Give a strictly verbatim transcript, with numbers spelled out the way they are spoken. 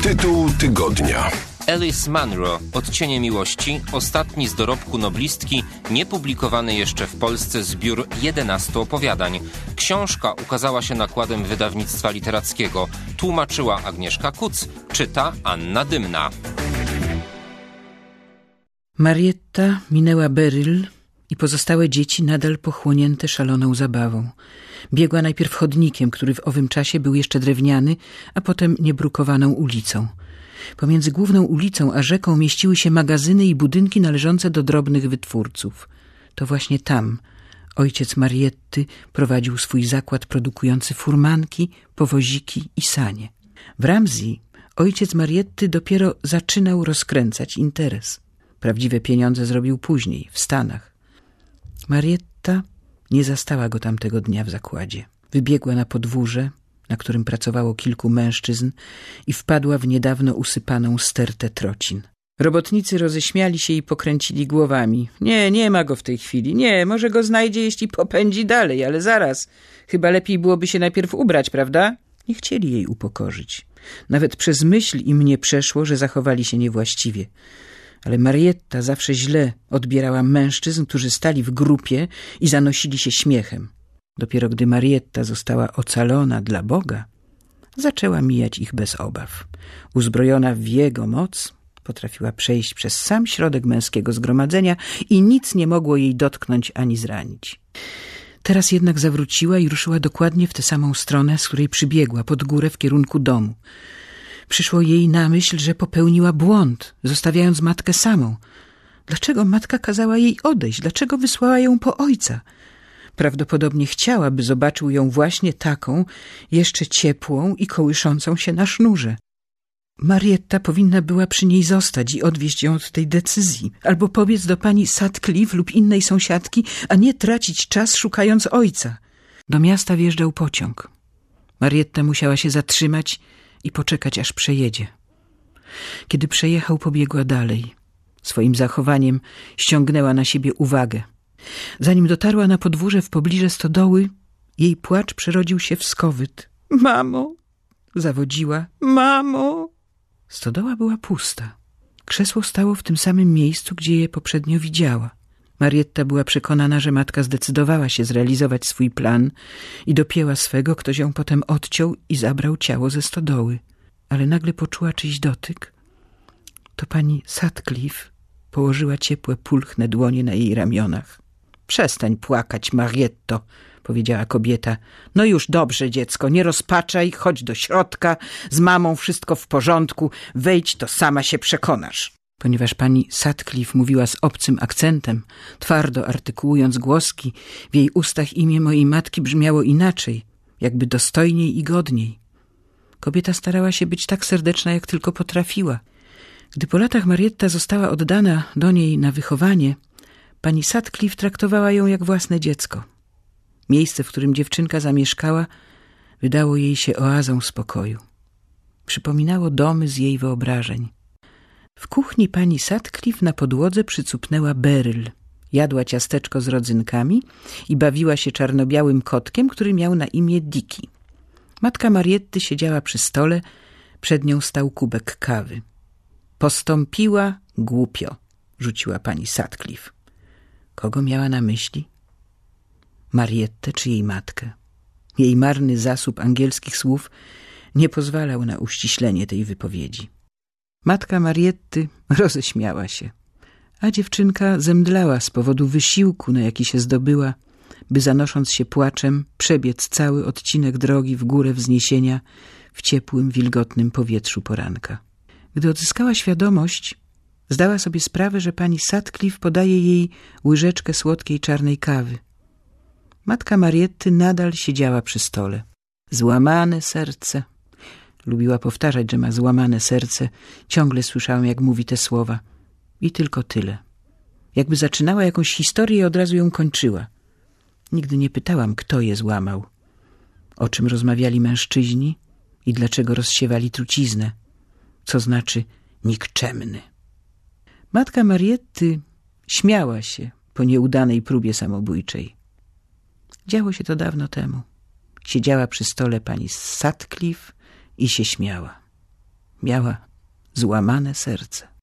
Tytuł tygodnia. Alice Munro, Odcienie miłości, ostatni z dorobku noblistki, niepublikowany jeszcze w Polsce zbiór jedenastu opowiadań. Książka ukazała się nakładem wydawnictwa literackiego. Tłumaczyła Agnieszka Kuc, czyta Anna Dymna. Marietta minęła Beryl i pozostałe dzieci nadal pochłonięte szaloną zabawą. Biegła najpierw chodnikiem, który w owym czasie był jeszcze drewniany, a potem niebrukowaną ulicą. Pomiędzy główną ulicą a rzeką mieściły się magazyny i budynki należące do drobnych wytwórców. To właśnie tam ojciec Marietty prowadził swój zakład produkujący furmanki, powoziki i sanie. W Ramsey ojciec Marietty dopiero zaczynał rozkręcać interes. Prawdziwe pieniądze zrobił później, w Stanach. Marietta nie zastała go tamtego dnia w zakładzie. Wybiegła na podwórze, na którym pracowało kilku mężczyzn, i wpadła w niedawno usypaną stertę trocin. Robotnicy roześmiali się i pokręcili głowami. Nie, nie ma go w tej chwili. Nie, może go znajdzie, jeśli popędzi dalej, ale zaraz. Chyba lepiej byłoby się najpierw ubrać, prawda? Nie chcieli jej upokorzyć. Nawet przez myśl im nie przeszło, że zachowali się niewłaściwie. Ale Marietta zawsze źle odbierała mężczyzn, którzy stali w grupie i zanosili się śmiechem. Dopiero gdy Marietta została ocalona dla Boga, zaczęła mijać ich bez obaw. Uzbrojona w jego moc, potrafiła przejść przez sam środek męskiego zgromadzenia i nic nie mogło jej dotknąć ani zranić. Teraz jednak zawróciła i ruszyła dokładnie w tę samą stronę, z której przybiegła, pod górę w kierunku domu. Przyszło jej na myśl, że popełniła błąd, zostawiając matkę samą. Dlaczego matka kazała jej odejść? Dlaczego wysłała ją po ojca? Prawdopodobnie chciała, by zobaczył ją właśnie taką, jeszcze ciepłą i kołyszącą się na sznurze. Marietta powinna była przy niej zostać i odwieźć ją od tej decyzji, albo pobiec do pani Sutcliffe lub innej sąsiadki, a nie tracić czas szukając ojca. Do miasta wjeżdżał pociąg. Marietta musiała się zatrzymać i poczekać, aż przejedzie. Kiedy przejechał, pobiegła dalej. Swoim zachowaniem ściągnęła na siebie uwagę. Zanim dotarła na podwórze w pobliże stodoły, jej płacz przerodził się w skowyt. Mamo! Zawodziła. Mamo! Stodoła była pusta. Krzesło stało w tym samym miejscu, gdzie je poprzednio widziała. Marietta była przekonana, że matka zdecydowała się zrealizować swój plan i dopięła swego, ktoś ją potem odciął i zabrał ciało ze stodoły. Ale nagle poczuła czyjś dotyk. To pani Sutcliffe położyła ciepłe, pulchne dłonie na jej ramionach. Przestań płakać, Marietto, powiedziała kobieta. No już dobrze, dziecko, nie rozpaczaj, chodź do środka, z mamą wszystko w porządku, wejdź, to sama się przekonasz. Ponieważ pani Sutcliffe mówiła z obcym akcentem, twardo artykułując głoski, w jej ustach imię mojej matki brzmiało inaczej, jakby dostojniej i godniej. Kobieta starała się być tak serdeczna, jak tylko potrafiła. Gdy po latach Marietta została oddana do niej na wychowanie, pani Sutcliffe traktowała ją jak własne dziecko. Miejsce, w którym dziewczynka zamieszkała, wydało jej się oazą spokoju. Przypominało domy z jej wyobrażeń. W kuchni pani Sutcliffe na podłodze przycupnęła Beryl. Jadła ciasteczko z rodzynkami i bawiła się czarno-białym kotkiem, który miał na imię Dicky. Matka Marietty siedziała przy stole, przed nią stał kubek kawy. Postąpiła głupio, rzuciła pani Sutcliffe. Kogo miała na myśli? Mariettę czy jej matkę? Jej marny zasób angielskich słów nie pozwalał na uściślenie tej wypowiedzi. Matka Marietty roześmiała się, a dziewczynka zemdlała z powodu wysiłku, na jaki się zdobyła, by zanosząc się płaczem przebiec cały odcinek drogi w górę wzniesienia w ciepłym, wilgotnym powietrzu poranka. Gdy odzyskała świadomość, zdała sobie sprawę, że pani Sutcliffe podaje jej łyżeczkę słodkiej czarnej kawy. Matka Marietty nadal siedziała przy stole. Złamane serce. Lubiła powtarzać, że ma złamane serce. Ciągle słyszałam, jak mówi te słowa. I tylko tyle. Jakby zaczynała jakąś historię i od razu ją kończyła. Nigdy nie pytałam, kto je złamał. O czym rozmawiali mężczyźni i dlaczego rozsiewali truciznę. Co znaczy nikczemny. Matka Marietty śmiała się po nieudanej próbie samobójczej. Działo się to dawno temu. Siedziała przy stole pani Sutcliffe i się śmiała. Miała złamane serce.